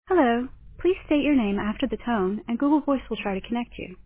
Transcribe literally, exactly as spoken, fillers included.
Hello. Please state your name after the tone, and Google Voice will try to connect you.